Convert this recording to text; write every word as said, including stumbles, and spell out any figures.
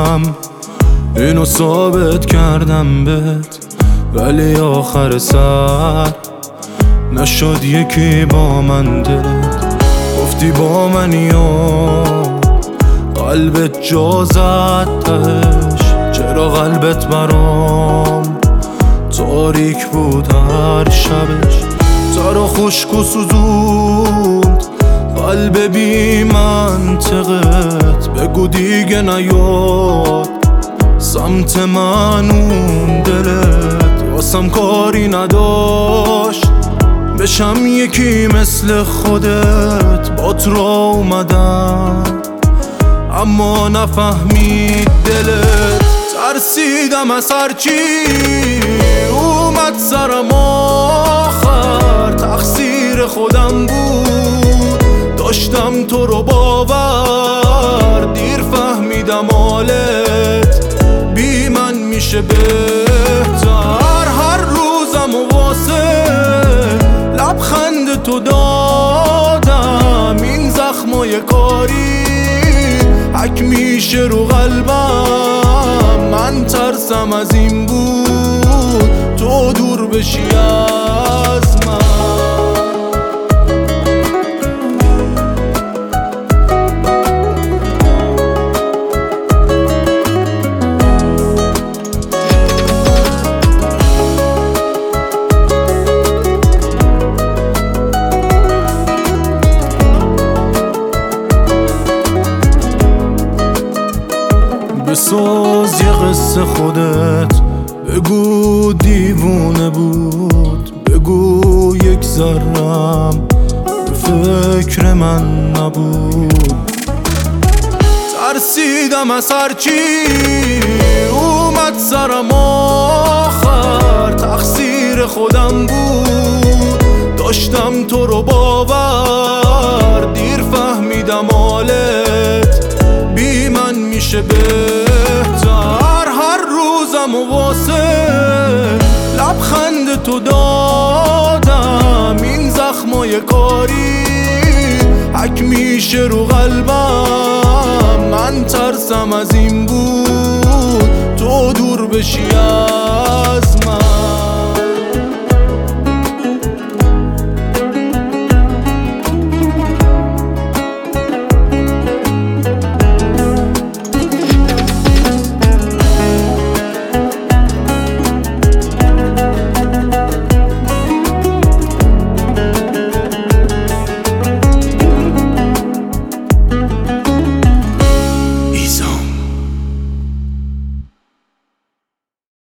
نیستم، اینو ثابت کردم بهت، ولی آخر سر نشد یکی با من دلت. گفتی با منی و قلبت جا زد تهش، چرا قلبت برام تاریک بود هر شبش؟ ترا خشک و سوزوند قلب بی منطقت، بگو دیگه نیاد سمت من اون دلت. واسم کاری نداشت بشم یکی مثل خودت، بات را اومدم اما نفهمید دلت. ترسیدم از هرچی اومد سرم، آخر تقصیر خودم بود، داشتم تو رو باور، دیر فهمیدم حالت بی من میشه بهتر. هر روزم و واسه لبخند تو دادم، این زخمای کاری حک میشه رو قلبم. من ترسم از این بود تو دور بشی از من. بساز یه قصه خودت، بگو دیوونه بود، بگو یک ذرم به فکر من نبود. ترسیدم از هرچی اومد سرم، آخر تقصیر خودم بود، داشتم تو رو باور، دیر فهمیدم حالت بی من میشه بهتر. هر روزم و واسه لبخند تو دادم، این زخمای کاری حک میشه رو قلبم. من ترسم از این بود تو دور بشی از من.